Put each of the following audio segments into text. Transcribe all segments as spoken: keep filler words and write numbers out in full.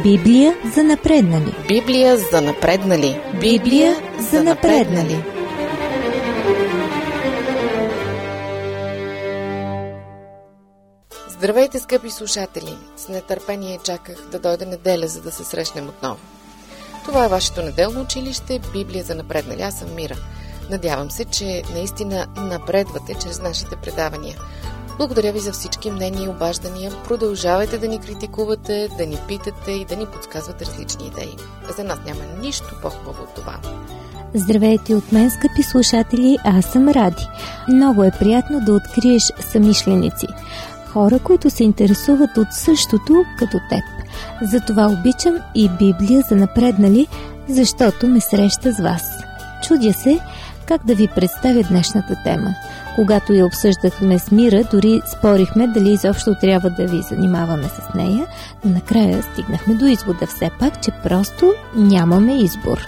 Библия за напреднали. Библия за напреднали. Библия за напреднали. Здравейте, скъпи слушатели! С нетърпение чаках да дойде неделя, за да се срещнем отново. Това е вашето неделно училище Библия за напреднали. Аз съм Мира. Надявам се, че наистина напредвате чрез нашите предавания. Благодаря ви за всички мнения и обаждания. Продължавайте да ни критикувате, да ни питате и да ни подсказвате различни идеи. За нас няма нищо по-хубаво от това. Здравейте от мен, скъпи слушатели, аз съм Ради. Много е приятно да откриеш съмишленици. Хора, които се интересуват от същото като теб. Затова обичам и Библия за напреднали, защото ме среща с вас. Чудя се как да ви представя днешната тема. Когато я обсъждахме с Мира, дори спорихме дали изобщо трябва да ви занимаваме с нея, но накрая стигнахме до извода все пак, че просто нямаме избор.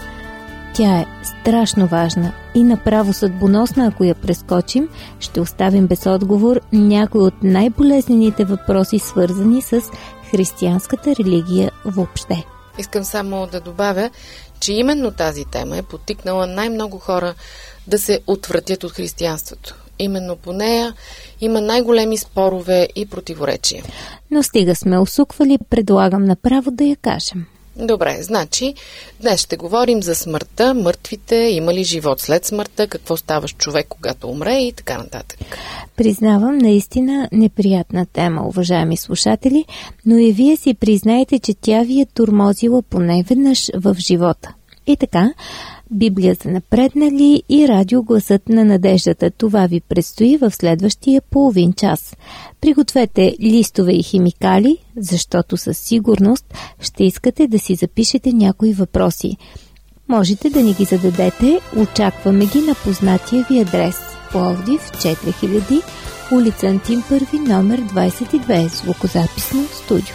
Тя е страшно важна и направо съдбоносна, ако я прескочим, ще оставим без отговор някои от най-болезнените въпроси, свързани с християнската религия въобще. Искам само да добавя, че именно тази тема е подтикнала най-много хора да се отвратят от християнството. Именно по нея има най-големи спорове и противоречия. Но стига сме усуквали, предлагам направо да я кажем. Добре, значи днес ще говорим за смъртта, мъртвите, има ли живот след смъртта, какво става с човек, когато умре и така нататък. Признавам, наистина неприятна тема, уважаеми слушатели, но и вие си признаете, че тя ви е тормозила поне веднъж в живота. И така, Библия за напреднали и радио Гласът на надеждата. Това ви предстои в следващия половин час. Пригответе листове и химикали, защото със сигурност ще искате да си запишете някои въпроси. Можете да ни ги зададете, очакваме ги на познатия ви адрес. Пловдив четири хиляди, улица Антим първи, номер двадесет и две, звукозаписно студио.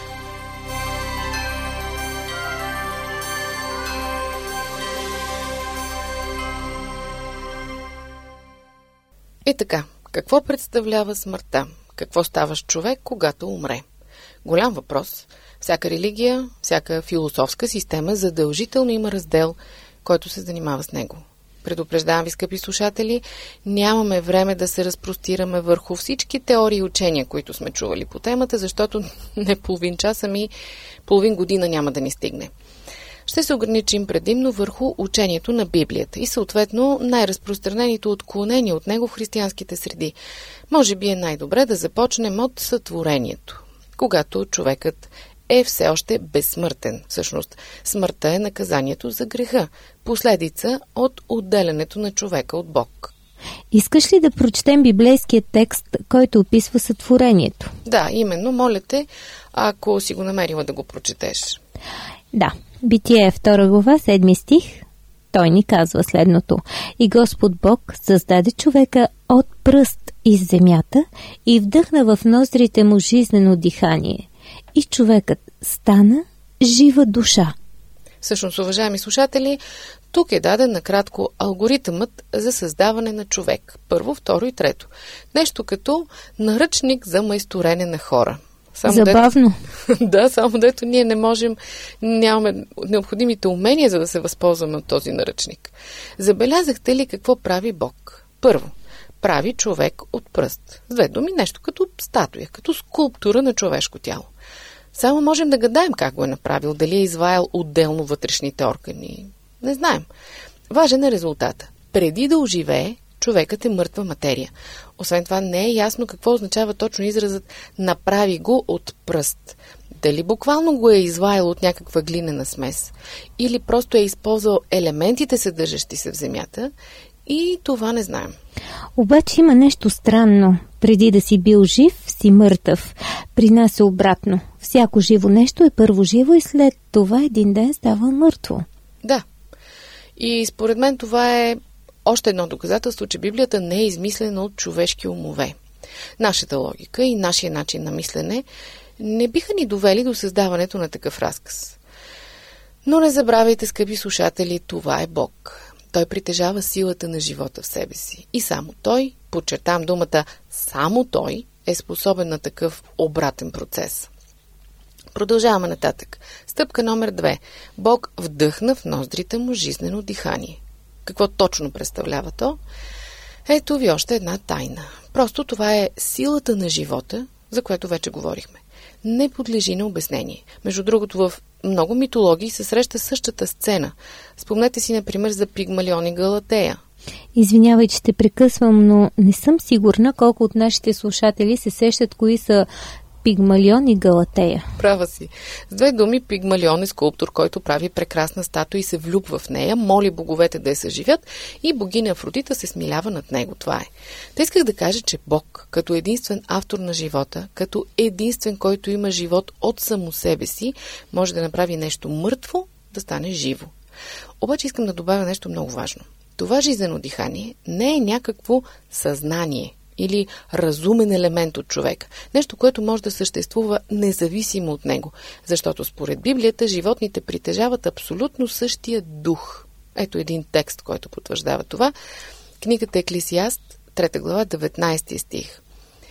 И така, какво представлява смъртта? Какво става с човек, когато умре? Голям въпрос. Всяка религия, всяка философска система задължително има раздел, който се занимава с него. Предупреждавам ви, скъпи слушатели, нямаме време да се разпростираме върху всички теории и учения, които сме чували по темата, защото не половин час, ами половин година няма да ни стигне. Ще се ограничим предимно върху учението на Библията и съответно най-разпространените отклонения от него в християнските среди. Може би е най-добре да започнем от сътворението, когато човекът е все още безсмъртен. Всъщност, смъртта е наказанието за греха, последица от отделянето на човека от Бог. Искаш ли да прочетем библейския текст, който описва сътворението? Да, именно, моля те, ако си го намерила да го прочетеш. Да. Битие втора глава, седми стих, той ни казва следното. И Господ Бог създаде човека от пръст из земята и вдъхна в ноздрите му жизнено дихание. И човекът стана жива душа. Всъщност, уважаеми слушатели, тук е даден накратко алгоритъмът за създаване на човек. Първо, второ и трето. Нещо като наръчник за майсторене на хора. Само Забавно. Дето, да, само дето ние не можем, нямаме необходимите умения, за да се възползваме от този наръчник. Забелязахте ли какво прави Бог? Първо, прави човек от пръст. С две думи, нещо като статуя, като скулптура на човешко тяло. Само можем да гадаем как го е направил, дали е изваял отделно вътрешните органи. Не знаем. Важен е резултата. Преди да оживее, човекът е мъртва материя. Освен това, не е ясно какво означава точно изразът «направи го от пръст». Дали буквално го е изваял от някаква глинена смес, или просто е използвал елементите, съдържащи се в земята, и това не знаем. Обаче има нещо странно. Преди да си бил жив, си мъртъв. При нас е обратно. Всяко живо нещо е първо живо и след това един ден става мъртво. Да. И според мен това е още едно доказателство, че Библията не е измислена от човешки умове. Нашата логика и нашия начин на мислене не биха ни довели до създаването на такъв разказ. Но не забравяйте, скъпи слушатели, това е Бог. Той притежава силата на живота в себе си. И само Той, подчертам думата, само Той е способен на такъв обратен процес. Продължаваме нататък. Стъпка номер две. Бог вдъхна в ноздрите му жизнено дихание. Какво точно представлява то? Ето ви още една тайна. Просто това е силата на живота, за което вече говорихме. Не подлежи на обяснение. Между другото, в много митологии се среща същата сцена. Спомнете си, например, за Пигмалион и Галатея. Извинявай, че те прекъсвам, но не съм сигурна колко от нашите слушатели се сещат кои са Пигмалион и Галатея. Права си. С две думи, Пигмалион е скулптор, който прави прекрасна статуя и се влюбва в нея, моли боговете да я съживят и богиня Афродита се смилява над него. Това е. Та исках да кажа, че Бог, като единствен автор на живота, като единствен, който има живот от само себе си, може да направи нещо мъртво да стане живо. Обаче искам да добавя нещо много важно. Това жизнено дихание не е някакво съзнание или разумен елемент от човека. Нещо, което може да съществува независимо от него. Защото според Библията животните притежават абсолютно същия дух. Ето един текст, който потвърждава това. Книгата Еклесиаст, трета глава, деветнайсети стих.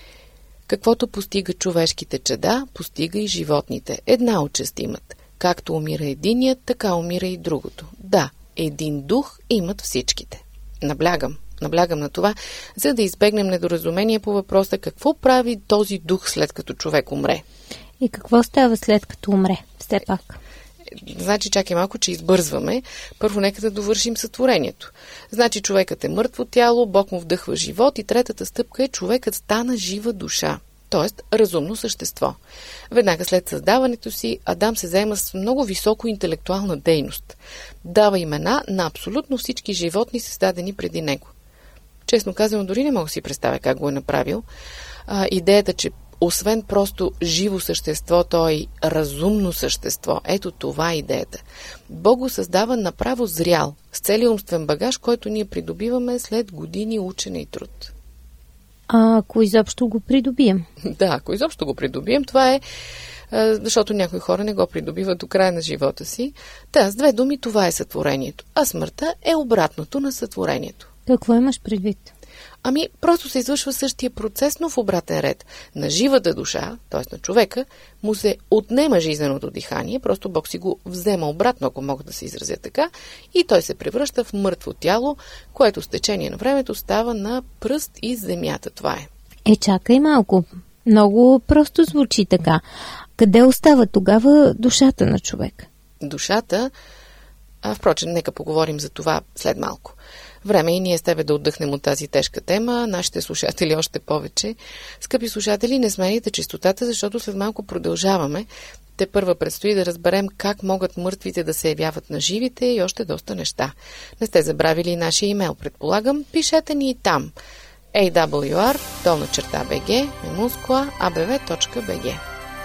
Каквото постига човешките чада, постига и животните. Една участ имат. Както умира единият, така умира и другото. Да, един дух имат всичките. Наблягам. Наблягам на това, за да избегнем недоразумение по въпроса какво прави този дух след като човек умре. И какво става след като умре? Все пак. Значи, чакай малко, че избързваме. Първо нека да довършим сътворението. Значи човекът е мъртво тяло, Бог му вдъхва живот и третата стъпка е човекът стана жива душа, т.е. разумно същество. Веднага след създаването си Адам се заема с много високо интелектуална дейност. Дава имена на абсолютно всички животни, създадени преди него. Честно казано, дори не мога да си представя как го е направил. А, идеята, че освен просто живо същество, то е и разумно същество. Ето това е идеята. Бог го създава направо зрял, с целия умствен багаж, който ние придобиваме след години учене и труд. А ако изобщо го придобием? Да, ако изобщо го придобием, това е, защото някои хора не го придобиват до края на живота си. Да, с две думи, това е сътворението. А смъртта е обратното на сътворението. Какво имаш предвид? Ами, просто се извършва същия процес, но в обратен ред. На живата душа, т.е. на човека, му се отнема жизненото дихание, просто Бог си го взема обратно, ако мога да се изразя така, и той се превръща в мъртво тяло, което с течение на времето става на пръст и земята. Това е. Е, чакай малко. Много просто звучи така. Къде остава тогава душата на човек? Душата... А, впрочем, нека поговорим за това след малко. Време и ние с тебе да отдъхнем от тази тежка тема, нашите слушатели още повече. Скъпи слушатели, не смените чистотата, защото след малко продължаваме. Те първа предстои да разберем как могат мъртвите да се явяват на живите и още доста неща. Не сте забравили нашия имейл, предполагам. Пишете ни и там. ей дабъл ю ар, долна черта bg, мемунскоа, а б в точка би джи.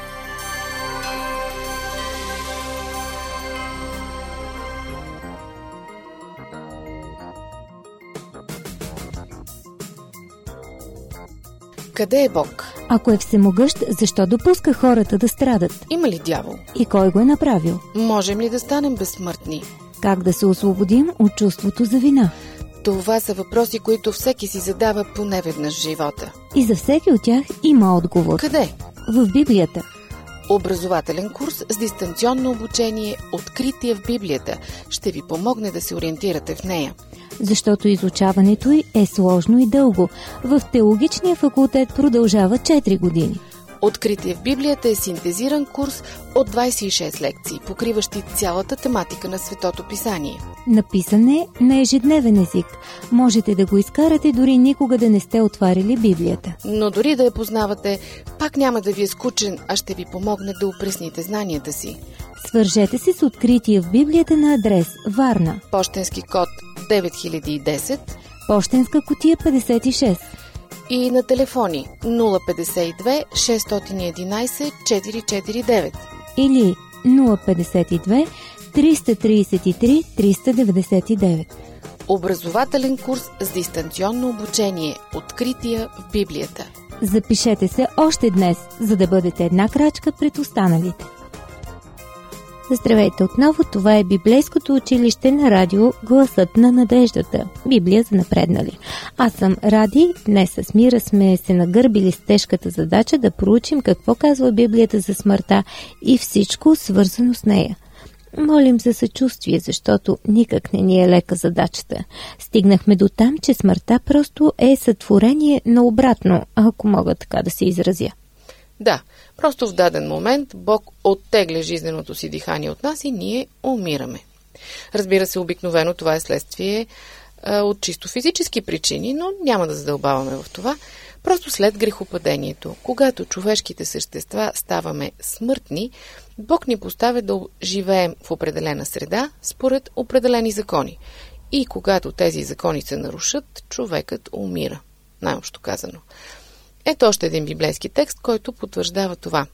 Къде е Бог? Ако е всемогъщ, защо допуска хората да страдат? Има ли дявол? И кой го е направил? Можем ли да станем безсмъртни? Как да се освободим от чувството за вина? Това са въпроси, които всеки си задава поне веднъж в живота. И за всеки от тях има отговор. Къде? В Библията. Образователен курс с дистанционно обучение "Откритие в Библията" ще ви помогне да се ориентирате в нея. Защото изучаването й е сложно и дълго. В теологичния факултет продължава четири години. Откритие в Библията е синтезиран курс от двайсет и шест лекции, покриващи цялата тематика на Светото писание. Написан е на ежедневен език. Можете да го изкарате дори никога да не сте отварили Библията. Но дори да я познавате, пак няма да ви е скучен, а ще ви помогне да опресните знанията си. Свържете се с Откритие в Библията на адрес Варна. Пощенски код девет хиляди и десет, пощенска кутия петдесет и шест и на телефони нула петдесет и две шестстотин и единайсет четиристотин и сорок и девет или нула петдесет и две триста тридесет и три триста деветдесет и девет. Образователен курс с дистанционно обучение "Открития в Библията". Запишете се още днес, за да бъдете една крачка пред останалите. Здравейте отново, това е библейското училище на радио Гласът на надеждата, Библия за напреднали. Аз съм Ради, днес с Мира сме се нагърбили с тежката задача да проучим какво казва Библията за смъртта и всичко свързано с нея. Молим за съчувствие, защото никак не ни е лека задачата. Стигнахме до там, че смъртта просто е сътворение на обратно, ако мога така да се изразя. Да, просто в даден момент Бог оттегля жизненото си дихание от нас и ние умираме. Разбира се, обикновено това е следствие а, от чисто физически причини, но няма да задълбаваме в това. Просто след грехопадението, когато човешките същества ставаме смъртни, Бог ни поставя да живеем в определена среда според определени закони. И когато тези закони се нарушат, човекът умира, най-общо казано. Ето още един библейски текст, който потвърждава това.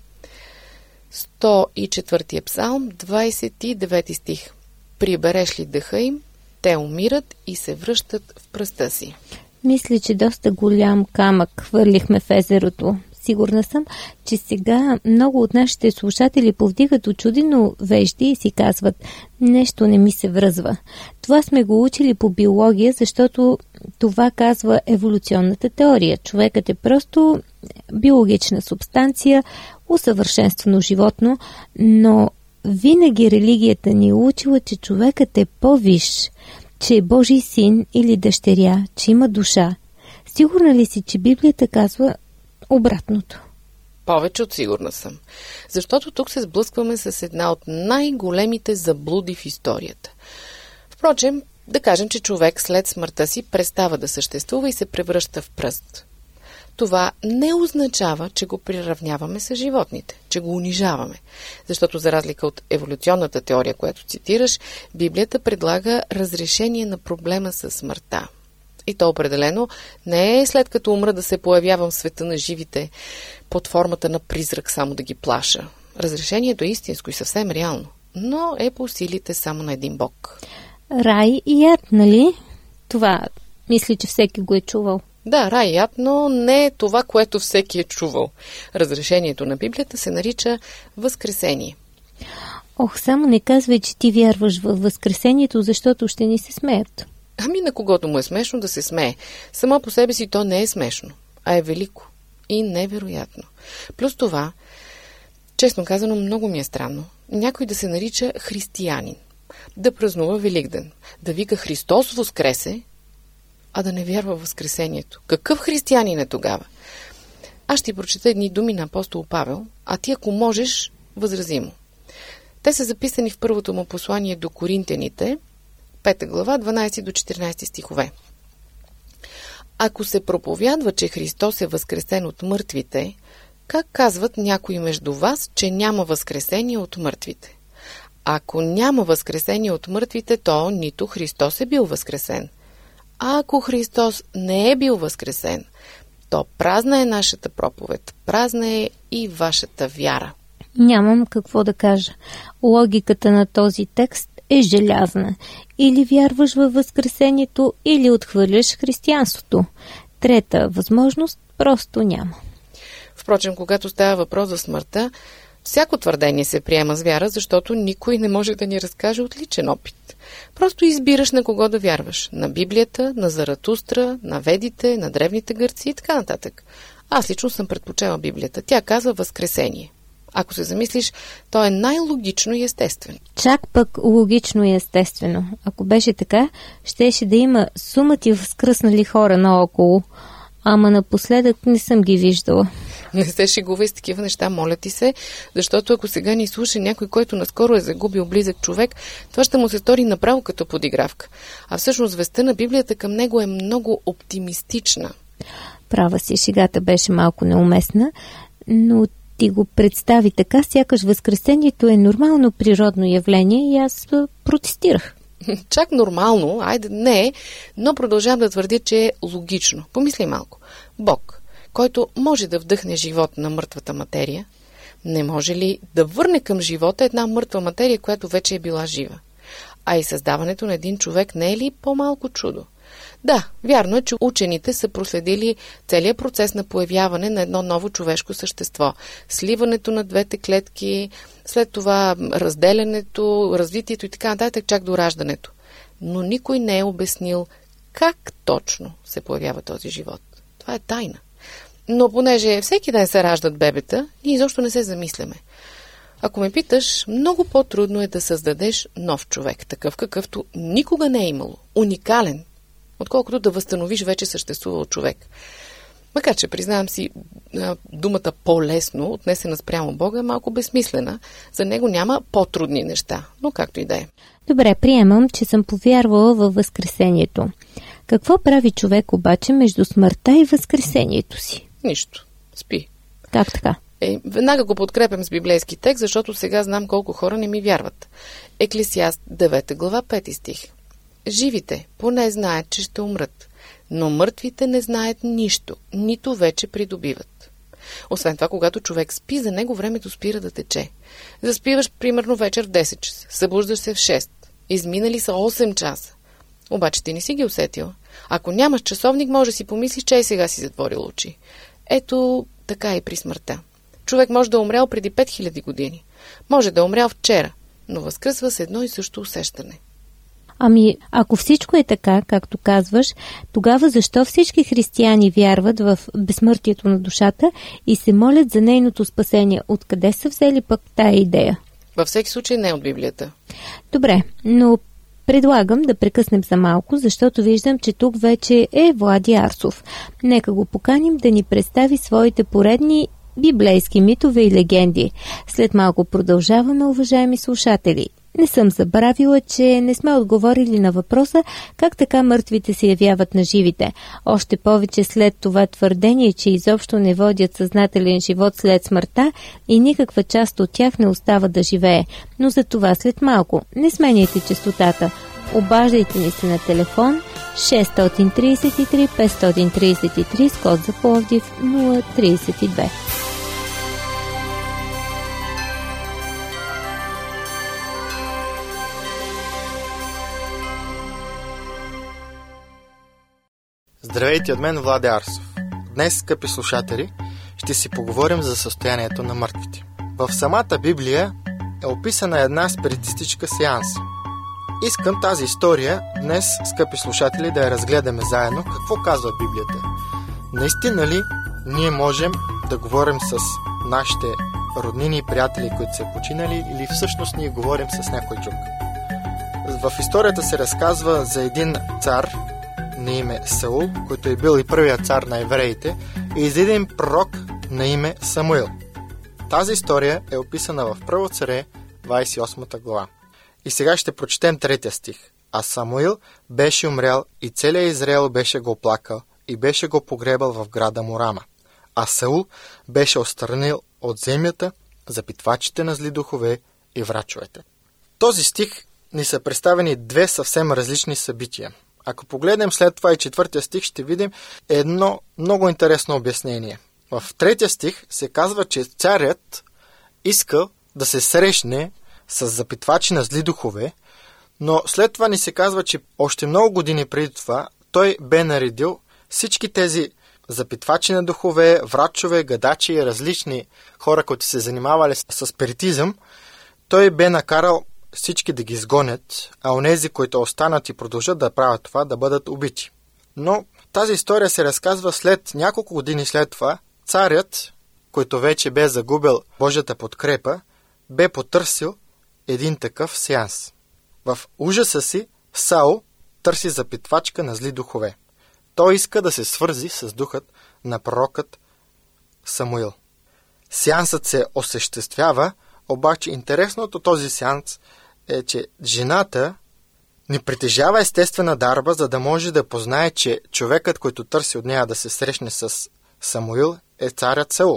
сто и четвърти псалм, двадесет и девети стих. Прибереш ли дъха им, те умират и се връщат в пръста си. Мисля, че доста голям камък хвърлихме в езерото. Сигурна съм, че сега много от нашите слушатели повдигат очудено вежди и си казват: нещо не ми се връзва. Това сме го учили по биология, защото това казва еволюционната теория. Човекът е просто биологична субстанция, усъвършенствано животно, но винаги религията ни е учила, че човекът е по-висш, че е Божий син или дъщеря, че има душа. Сигурна ли си, че Библията казва обратното? Повече от сигурна съм. Защото тук се сблъскваме с една от най-големите заблуди в историята. Впрочем, да кажем, че човек след смъртта си престава да съществува и се превръща в пръст. Това не означава, че го приравняваме с животните, че го унижаваме. Защото за разлика от еволюционната теория, която цитираш, Библията предлага разрешение на проблема с смъртта. И то определено не е след като умра да се появявам в света на живите под формата на призрак, само да ги плаша. Разрешението е истинско и съвсем реално, но е по силите само на един Бог. Рай и ад, нали? Това мисля, че всеки го е чувал. Да, рай и ад, но не е това, което всеки е чувал. Разрешението на Библията се нарича възкресение. Ох, само не казвай, че ти вярваш във възкресението, защото ще ни се смеят. Ами на когото му е смешно да се смее. Само по себе си то не е смешно, а е велико и невероятно. Плюс това, честно казано, много ми е странно някой да се нарича християнин, да празнува Великден, да вика Христос воскресе, а да не вярва в възкресението. Какъв християнин е тогава? Аз ще ти прочета едни думи на апостол Павел, а ти, ако можеш, възрази му. Те са записани в първото му послание до Коринтяните, пета глава, дванадесети до четиринадесети стихове. Ако се проповядва, че Христос е възкресен от мъртвите, как казват някои между вас, че няма възкресение от мъртвите? Ако няма възкресение от мъртвите, то нито Христос е бил възкресен. А ако Христос не е бил възкресен, то празна е нашата проповед, празна е и вашата вяра. Нямам какво да кажа. Логиката на този текст е желязна. Или вярваш във възкресението, или отхвърляш християнството. Трета възможност просто няма. Впрочем, когато става въпрос за смъртта, всяко твърдение се приема с вяра, защото никой не може да ни разкаже от личен опит. Просто избираш на кого да вярваш. На Библията, на Заратустра, на ведите, на древните гърци и така нататък. Аз лично съм предпочела Библията. Тя казва възкресение. Ако се замислиш, то е най-логично и естествено. Чак пък логично и естествено. Ако беше така, щеше да има сума ти възкръснали хора наоколо. Ама напоследък не съм ги виждала. Не се шегувай с такива неща, моля ти се, защото ако сега ни слуша някой, който наскоро е загубил близък човек, това ще му се стори направо като подигравка. А всъщност вестта на Библията към него е много оптимистична. Права си, шегата беше малко неуместна, но ти го представи така, сякаш възкресението е нормално природно явление и аз протестирах. Чак нормално, айде не е, но продължавам да твърдя, че е логично. Помисли малко. Бог, който може да вдъхне живот на мъртвата материя, не може ли да върне към живота една мъртва материя, която вече е била жива? А и създаването на един човек не е ли по-малко чудо? Да, вярно е, че учените са проследили целият процес на появяване на едно ново човешко същество. Сливането на двете клетки, след това разделянето, развитието и така нататък, чак до раждането. Но никой не е обяснил как точно се появява този живот. Това е тайна. Но понеже всеки ден се раждат бебета, ние изобщо не се замисляме. Ако ме питаш, много по-трудно е да създадеш нов човек, такъв какъвто никога не е имало, уникален, отколкото да възстановиш вече съществувал човек. Макар че, признавам си, думата по-лесно, отнесена спрямо Бога, е малко безсмислена. За него няма по-трудни неща, но както и да е. Добре, приемам, че съм повярвала във възкресението. Какво прави човек обаче между смъртта и възкресението си? Нищо. Спи. Как така? Е, веднага го подкрепям с библейски текст, защото сега знам колко хора не ми вярват. Еклесиаст девета глава пети стих. Живите поне знаят, че ще умрат, но мъртвите не знаят нищо, нито вече придобиват. Освен това, когато човек спи, за него времето спира да тече. Заспиваш примерно вечер в десет часа, събуждаш се в шест. Изминали са осем часа. Обаче ти не си ги усетил. Ако нямаш часовник, може да си помислиш, че и сега си затворил очи. Ето така и при смъртта. Човек може да е умрял преди пет хиляди години. Може да е умрял вчера, но възкръсва с едно и също усещане. Ами, ако всичко е така, както казваш, тогава защо всички християни вярват в безсмъртието на душата и се молят за нейното спасение? Откъде са взели пък тая идея? Във всеки случай не от Библията. Добре, но предлагам да прекъснем за малко, защото виждам, че тук вече е Влади Арсов. Нека го поканим да ни представи своите поредни библейски митове и легенди. След малко продължаваме, уважаеми слушатели. Не съм забравила, че не сме отговорили на въпроса как така мъртвите се явяват на живите. Още повече след това твърдение, че изобщо не водят съзнателен живот след смъртта и никаква част от тях не остава да живее. Но за това след малко. Не сменяйте честотата. Обаждайте ни се на телефон шест три три пет три три с код за Пловдив нула три две. Здравейте от мен, Влади Арсов. Днес, скъпи слушатели, ще си поговорим за състоянието на мъртвите. В самата Библия е описана една спиритистичка сеанс. Искам тази история днес, скъпи слушатели, да я разгледаме заедно. Какво казва Библията? Наистина ли ние можем да говорим с нашите роднини и приятели, които са починали, или всъщност ние говорим с някой друг? В историята се разказва за един цар на име Саул, който е бил и първият цар на евреите, и за един пророк на име Самуил. Тази история е описана в Първо царе, двадесет и осма глава. И сега ще прочетем третия стих. А Самуил беше умрял и целият Израел беше го оплакал и беше го погребал в града му Рама. А Саул беше отстранил от земята запитвачите на зли духове и врачовете. Този стих ни са представени две съвсем различни събития. Ако погледнем след това и четвъртия стих, ще видим едно много интересно обяснение. В третия стих се казва, че царят искал да се срещне с запитвачи на зли духове, но след това ни се казва, че още много години преди това той бе наредил всички тези запитвачи на духове, врачове, гадачи и различни хора, които се занимавали с спиритизъм, той бе накарал всички да ги изгонят, а онези, които останат и продължат да правят това, да бъдат убити. Но тази история се разказва след няколко години след това. Царят, който вече бе загубил Божията подкрепа, бе потърсил един такъв сеанс. В ужаса си Саул търси запитвачка на зли духове. Той иска да се свързи с духът на пророкът Самуил. Сеансът се осъществява, обаче интересното този сеанс е, че жената не притежава естествена дарба, за да може да познае, че човекът, който търси от нея да се срещне с Самуил, е царят Саул.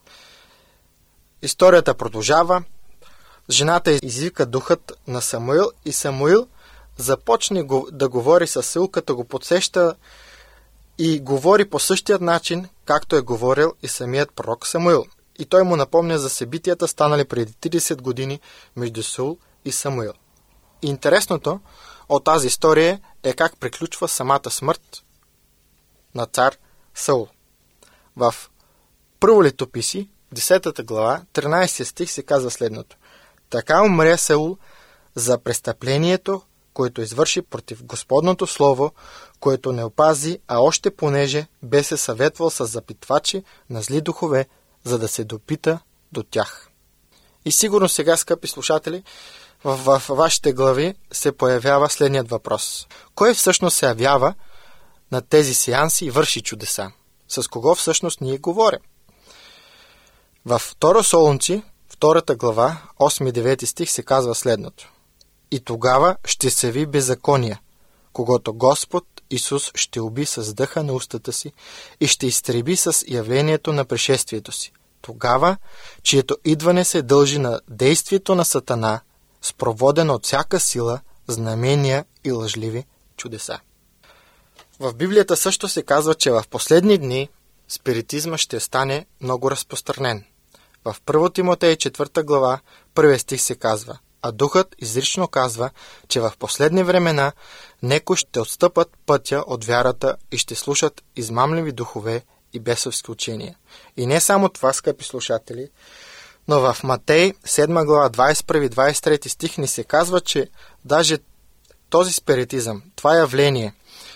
Историята продължава. Жената извика духът на Самуил и Самуил започне да говори с Саул, като го подсеща и говори по същия начин, както е говорил и самият пророк Самуил. И той му напомня за събитията, станали преди тридесет години между Саул и Самуил. И интересното от тази история е как приключва самата смърт на цар Саул. В Първо летописи, десета глава, тринайсети стих се казва следното. Така умря Саул за престъплението, което извърши против Господното слово, което не опази, а още понеже бе се съветвал с запитвачи на зли духове, за да се допита до тях. И сигурно сега, скъпи слушатели, в, в, в вашите глави се появява следният въпрос. Кой всъщност се явява на тези сеанси и върши чудеса? С кого всъщност ние говорим? Във Второ Солунци, втората глава, осми и девети стих се казва следното. И тогава ще се яви беззакония, когато Господ Исус ще уби с дъха на устата си и ще изтреби с явлението на пришествието си. Тогава, чието идване се дължи на действието на Сатана, спроводено от всяка сила, знамения и лъжливи чудеса. В Библията също се казва, че в последни дни спиритизма ще стане много разпространен. В Първо Тимотей, четвърта глава, първи стих се казва, а Духът изрично казва, че в последни времена некои ще отстъпат пътя от вярата и ще слушат измамливи духове и бесовски учения. И не само това, скъпи слушатели, но в Матей, седма глава, двайсет и първи двайсет и трети стих ни се казва, че даже този спиритизъм, това явление,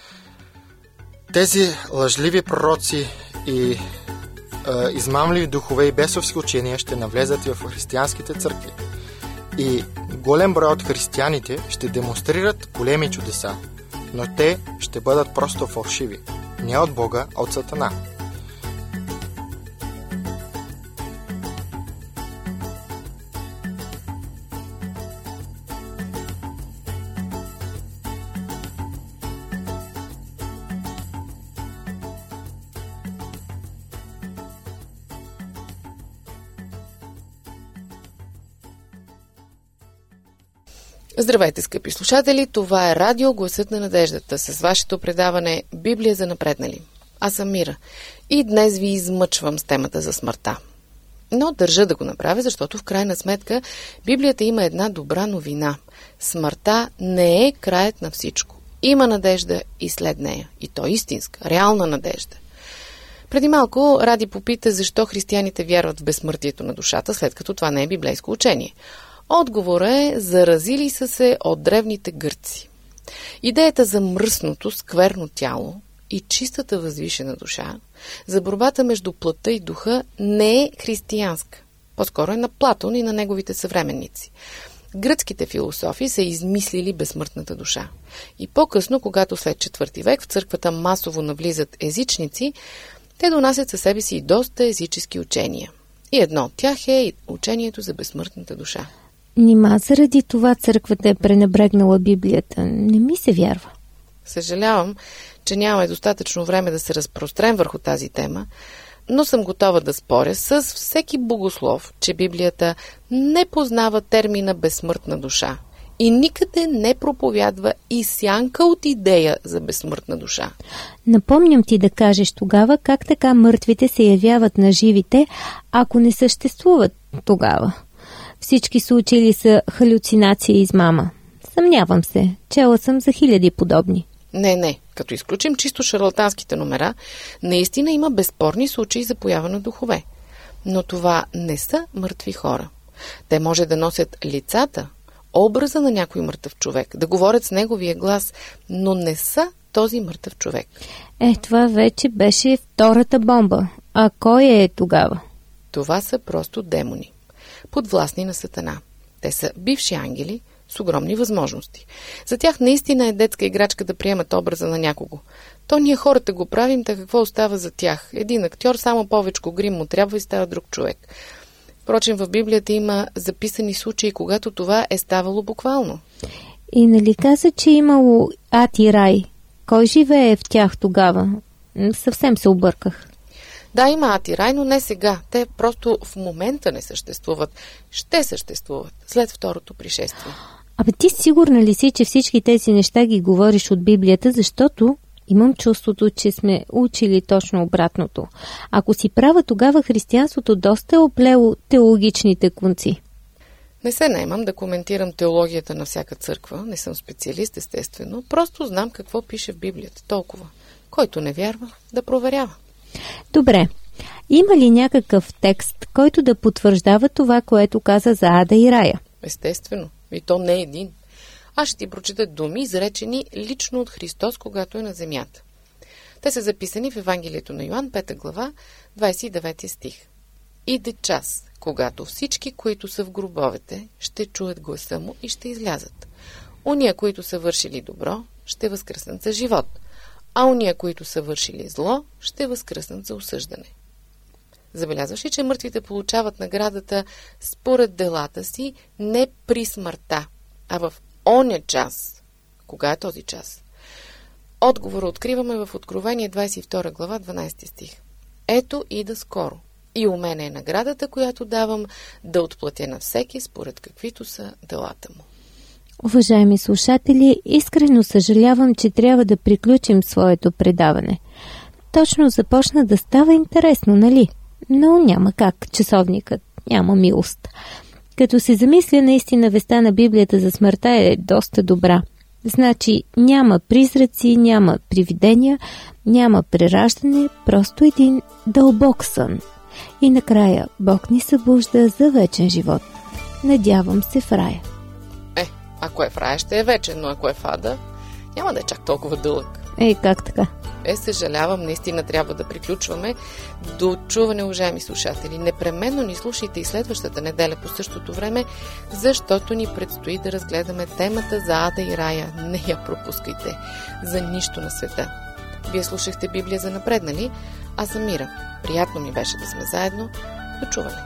тези лъжливи пророци и е, измамливи духове и бесовски учения ще навлезат и в християнските църкви. И голям брой от християните ще демонстрират големи чудеса, но те ще бъдат просто фалшиви, не от Бога, а от Сатана. Здравейте, скъпи слушатели! Това е радио Гласът на надеждата с вашето предаване Библия за напреднали. Аз съм Мира и днес ви измъчвам с темата за смъртта. Но държа да го направя, защото в крайна сметка Библията има една добра новина. Смъртта не е краят на всичко. Има надежда и след нея. И то истинска, реална надежда. Преди малко Ради попита защо християните вярват в безсмъртието на душата, след като това не е библейско учение. Отговорът е, заразили са се от древните гърци. Идеята за мръсното, скверно тяло и чистата възвишена душа, за борбата между плътта и духа не е християнска. По-скоро е на Платон и на неговите съвременници. Гръцките философи са измислили безсмъртната душа. И по-късно, когато след четвърти век в църквата масово навлизат езичници, те донасят със себе си и доста езически учения. И едно от тях е учението за безсмъртната душа. Нима заради това църквата е пренебрегнала Библията. Не ми се вярва. Съжалявам, че нямаме достатъчно време да се разпрострем върху тази тема, но съм готова да споря с всеки богослов, че Библията не познава термина безсмъртна душа и никъде не проповядва и сянка от идея за безсмъртна душа. Напомням ти да кажеш тогава как така мъртвите се явяват на живите, ако не съществуват тогава. Всички случаи са халюцинация и измама. Съмнявам се, чела съм за хиляди подобни. Не, не. Като изключим чисто шарлатанските номера, наистина има безспорни случаи за поява на духове. Но това не са мъртви хора. Те може да носят лицата, образа на някой мъртъв човек, да говорят с неговия глас, но не са този мъртъв човек. Е, това вече беше втората бомба. А кой е тогава? Това са просто демони, подвластни на Сатана. Те са бивши ангели с огромни възможности. За тях наистина е детска играчка да приемат образа на някого. То ние хората го правим, така какво остава за тях? Един актьор, само повечко грим му трябва и става друг човек. Впрочем, в Библията има записани случаи, когато това е ставало буквално. И нали каза, че имало ад и рай? Кой живее в тях тогава? Съвсем се обърках. Да, има ад и рай, но не сега. Те просто в момента не съществуват. Ще съществуват след второто пришествие. Абе ти сигурна ли си, че всички тези неща ги говориш от Библията, защото имам чувството, че сме учили точно обратното. Ако си права, тогава християнството доста е оплело теологичните конци. Не се наемам да коментирам теологията на всяка църква, не съм специалист, естествено, просто знам какво пише в Библията, толкова. Който не вярва, да проверява. Добре. Има ли някакъв текст, който да потвърждава това, което каза за ада и рая? Естествено. И то не е един. Аз ще ти прочита думи, изречени лично от Христос, когато е на земята. Те са записани в Евангелието на Йоан, пета глава, двадесет и девети стих. Иде час, когато всички, които са в гробовете, ще чуят гласа му и ще излязат. Уния, които са вършили добро, ще възкръснат за живот, а уния, които са вършили зло, ще възкръснат за осъждане. Забелязваш ли, че мъртвите получават наградата според делата си не при смъртта, а в оня час? Кога е този час? Отговора откриваме в Откровение двадесет и втора глава, дванадесети стих. Ето ида скоро. И у мене е наградата, която давам да отплатя на всеки, според каквито са делата му. Уважаеми слушатели, искрено съжалявам, че трябва да приключим своето предаване. Точно започна да става интересно, нали? Но няма как, часовникът няма милост. Като се замисля, наистина веста на Библията за смъртта е доста добра. Значи няма призраци, няма привидения, няма прераждане, просто един дълбок сън. И накрая Бог ни събужда за вечен живот. Надявам се в рая. Е, ако е в рая, ще е вечен, но ако е в ада, няма да е чак толкова дълъг. Е, как така? Е, съжалявам, наистина трябва да приключваме. До чуване, уважаеми слушатели. Непременно ни слушайте и следващата неделя по същото време, защото ни предстои да разгледаме темата за ада и рая. Не я пропускайте. За нищо на света. Вие слушахте Библия за напред, нали? Аз съм Мира. Приятно ми беше да сме заедно. До чуване.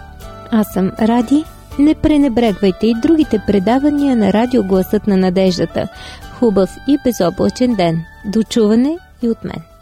Аз съм Ради. Не пренебрегвайте и другите предавания на радио Гласът на надеждата. Хубав и безоблачен ден. До чуване и от мен.